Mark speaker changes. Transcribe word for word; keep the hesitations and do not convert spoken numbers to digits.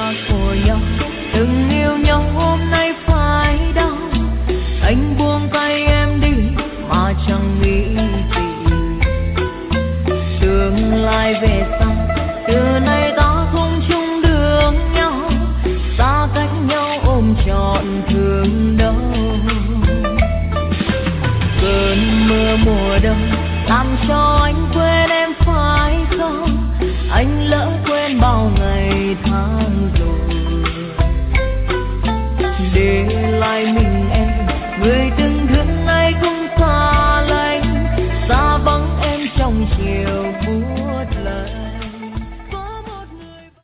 Speaker 1: ta của nhau, từng yêu nhau hôm nay phải đau. Anh buông tay em đi mà chẳng nghĩ gì. Tương lai về sau, từ nay ta không chung đường nhau, xa cách nhau ôm trọn thương đau. Cơn mưa mùa đông làm cho anh quên em phải không? Anh lỡ quên bao ngày tháng rồi.